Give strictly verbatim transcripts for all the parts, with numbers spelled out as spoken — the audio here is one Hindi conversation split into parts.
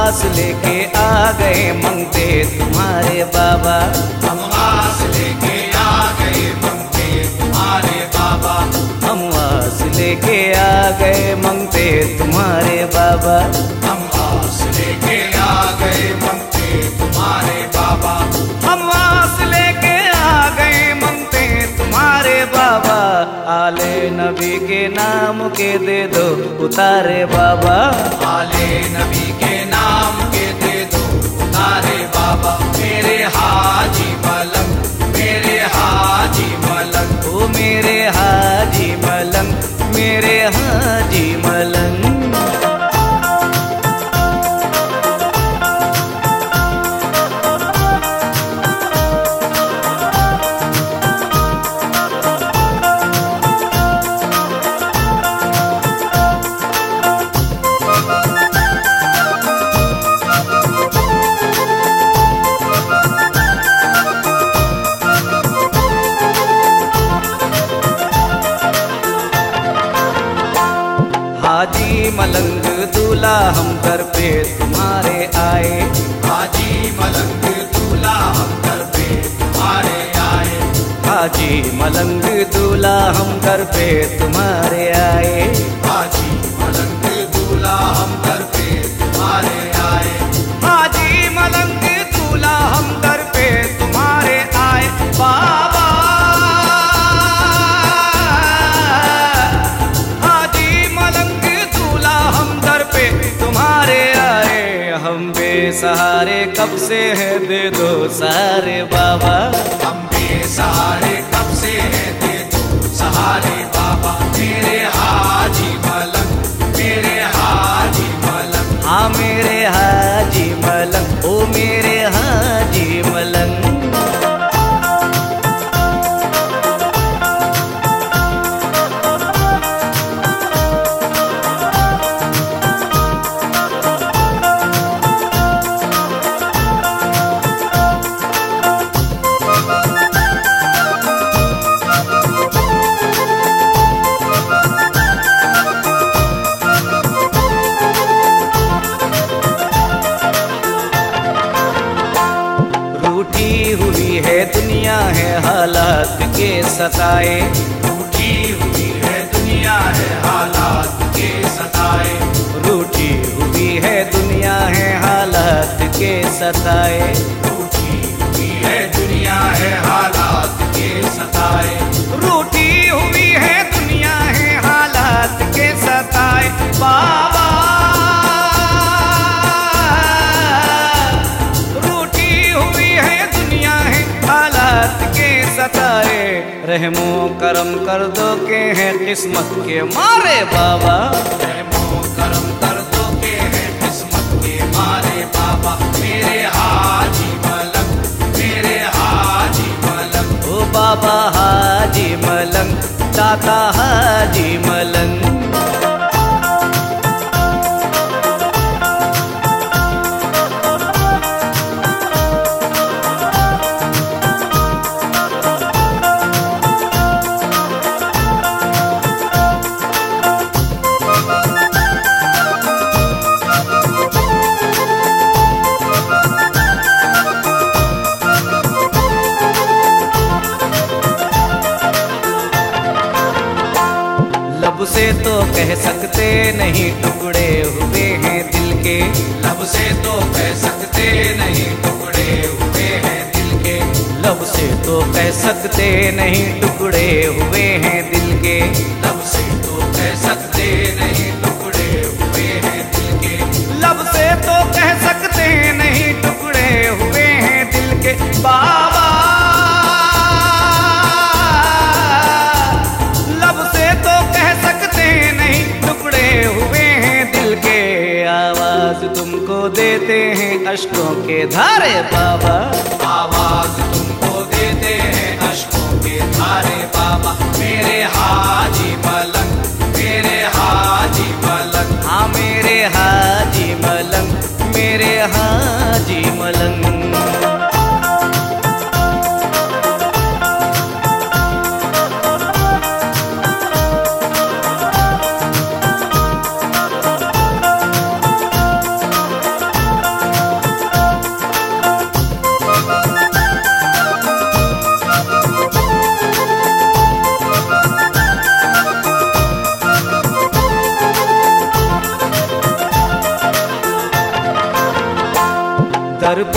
आस लेके आ गए मंगते तुम्हारे बाबा। हम आस लेके आ गए मंगते तुम्हारे बाबा। हम आस लेके आ गए मंगते तुम्हारे बाबा। हम आस लेके आ गए मंगते तुम्हारे बाबा। हम आस लेके आ गए मंगते तुम्हारे बाबा। आले नबी के नाम के दे दो उतारे बाबा। आले नबी के नाम के दे दो उतारे बाबा। मेरे हाजी मलंग, मेरे हाजी मलंग, ओ मेरे हाजी मलंग, मेरे हाजी मलंग। हाजी मलंग दूल्हा हम घर पे तुम्हारे आए। हाजी मलंग दूल्हा हम घर पे तुम्हारे आए। हाजी मलंग दूल्हा हम घर पे तुम्हारे आए। हाजी मलंग दूल्हा हम घर पे तुम्हारे आए। हाजी मलंग दूल्हा हम घर पे तुम्हारे आए बाबा। तुम्हारे आए हम बेसहारे कब से है दे दो सहारे बाबा। हम बेसहारे कब से है दे दो सहारे बाबा। मेरे हाजी मलंग, मेरे हाजी मलंग, हाँ मेरे हाजी मलंग, ओ मेरे हाजी मलंग। हुई है दुनिया है हालात के सताए। रूठी हुई है दुनिया है हालात के सताए। रूठी हुई है दुनिया है हालात के सताए। रूठी हुई है दुनिया है हालात के सताए। रूठी हुई है दुनिया है हालात के सताए बाबा। सताए रहमो करम कर दो के हैं किस्मत के मारे बाबा। रहमो करम कर दो के हैं किस्मत के मारे बाबा। मेरे हाजी मलंग, मेरे हाजी मलंग, ओ बाबा हाजी मलंग, दाता हाजी मलंग। लब से तो कह सकते नहीं टुकड़े हुए हैं दिल के। लब से तो कह सकते नहीं टुकड़े हुए हैं दिल के। लब से तो कह सकते नहीं टुकड़े हुए हैं दिल के। लब से तो कह सकते नहीं टुकड़े हुए हैं दिल के। लब से तो कह सकते नहीं टुकड़े हुए हैं दिल के बाबा। लब से तो कह सकते नहीं टुकड़े हुए हैं दिल के। आवाज तुमको देते हैं अश्कों के धारे बाबा। आवाज तुमको देते हैं अश्कों के धारे बाबा। मेरे हाजी मलंग, मेरे हाजी मलंग, हाँ मेरे हाजी मलंग, मेरे हाजी मलंग।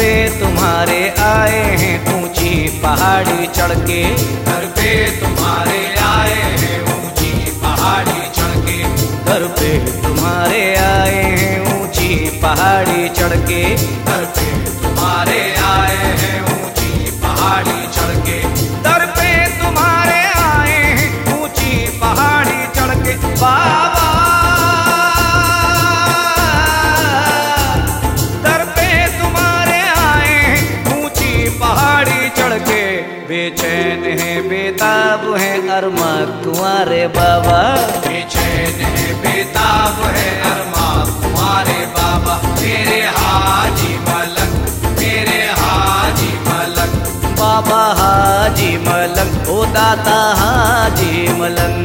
पे तुम्हारे आए हैं ऊंची पहाड़ी चढ़ के, दर पे तुम्हारे आए हैं ऊंची पहाड़ी चढ़ के, दर पे तुम्हारे आए हैं ऊंची पहाड़ी चढ़ के, दर पे तुम्हारे आए हैं ऊंची पहाड़ी चढ़ के, दर पे तुम्हारे आए हैं ऊंची पहाड़ी चढ़ के। बाबा दर पे तुम्हारे आए हैं ऊंची पहाड़ी चढ़ के, बेचैन है बेताब है अरमा तुम्हारे बाबा, बेचैन है बेताब है अरमा तुम्हारे बाबा, मेरे हाजी मलंग, मेरे हाजी मलंग, बाबा हाजी मलंग, ओ दाता हाजी मलंग।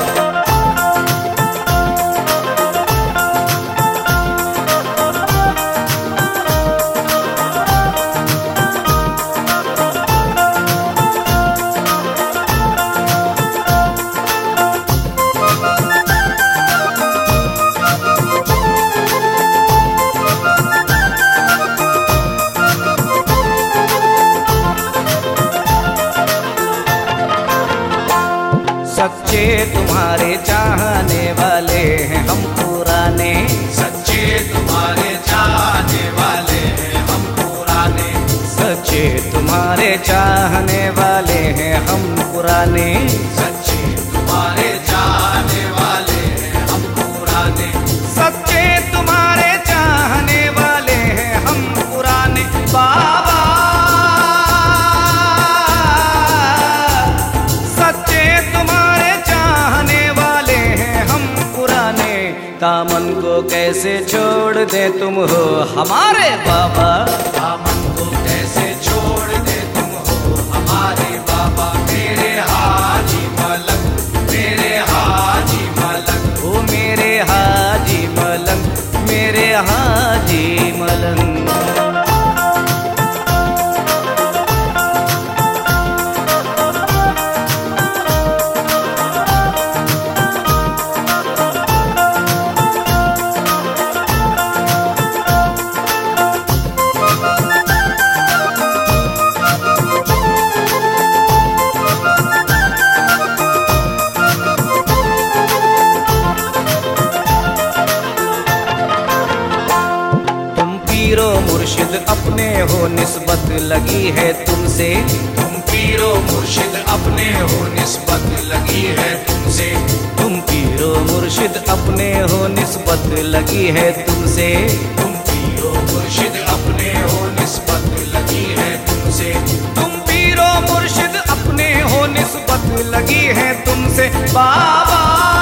सच्चे तुम्हारे चाहने वाले हैं हम पुराने, सच्चे तुम्हारे चाहने वाले हैं हम पुराने, सच्चे तुम्हारे चाहने वाले हैं हम पुराने, सच्चे तुम्हारे चाहने वाले हैं हम पुराने, सच्चे तुम्हारे चाहने वाले हैं हम पुराने। बाबा सच्चे तुम्हारे चाहने वाले हैं हम पुराने, दामन को कैसे छोड़ दे तुम हो हमारे बाबा, दामन को कैसे छोड़ दे तुम हो हमारे बाबा, मेरे हाजी मलंग, मेरे हाजी मलंग, ओ मेरे हाजी मलंग, मेरे हाजी मलंग। पीरो मुर्शिद अपने हो निस्बत लगी है तुमसे, तुम पीरो मुर्शिद अपने हो निस्बत लगी है तुमसे, तुम पीरो मुर्शिद अपने हो निस्बत लगी है तुमसे, तुम पीरो मुर्शिद अपने हो निस्बत लगी है तुमसे, तुम पीरो मुर्शिद अपने हो निस्बत लगी है तुमसे। बाबा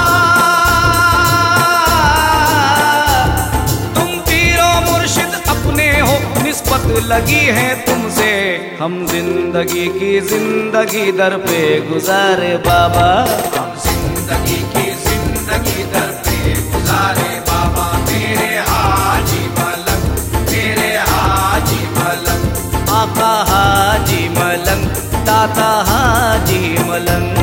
निस्बत लगी है तुमसे, हम जिंदगी की जिंदगी दर पे गुजारे बाबा, हम जिंदगी की जिंदगी दर पे गुजारे बाबा, मेरे हाजी मलंग, मेरे हाजी मलंग, आका हाजी मलंग, दाता हाजी मलंग।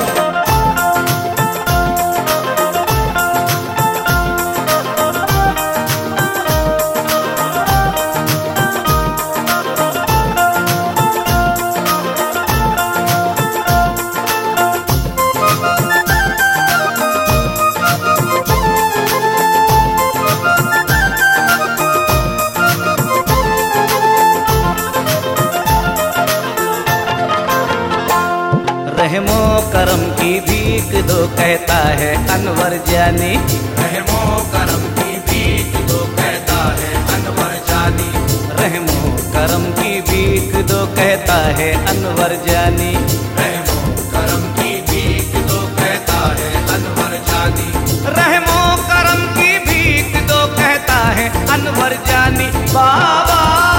रहमो करम की भीख दो कहता है अनवर जानी, रहमो करम की भीख दो कहता है अनवर जानी, रहमो करम की भीख दो कहता है अनवर जानी, रहमो करम की भीख दो कहता है अनवर जानी, रहमो करम की भीख दो कहता है अनवर जानी। बाबा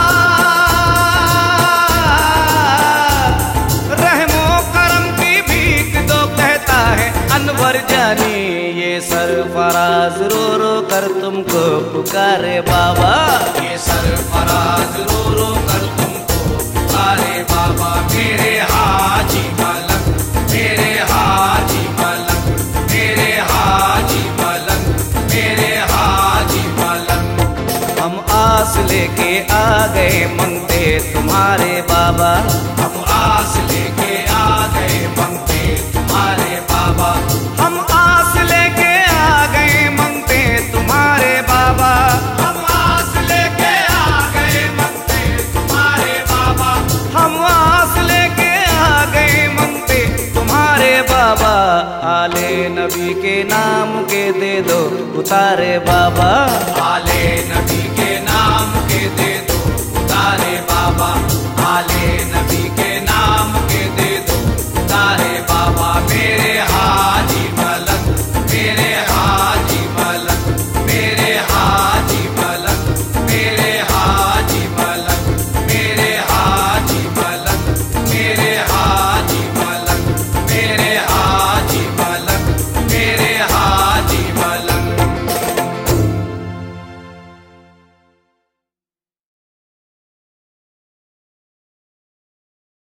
अनवर जानी, ये सरफराज रो रो कर तुमको पुकारे बाबा, ये सरफराज रो रो कर तुमको पुकारे बाबा, मेरे हाजी मलंग, मेरे हाजी मलंग, मेरे हाजी मलंग, मेरे हाजी मलंग। हम आस ले लेके आ गए मंगते तुम्हारे बाबा। हम आस लेके आ गए मंगते तुम्हारे बाबा। हम आस लेके आ गए मंगते तुम्हारे बाबा। हम आस लेके आ गए मंगते तुम्हारे बाबा। हम आस लेके आ गए मंगते तुम्हारे बाबा। आले नबी के नाम के दे दो उतारे बाबा। आले नबी के नाम के दे दो उतारे बाबा। आले नबी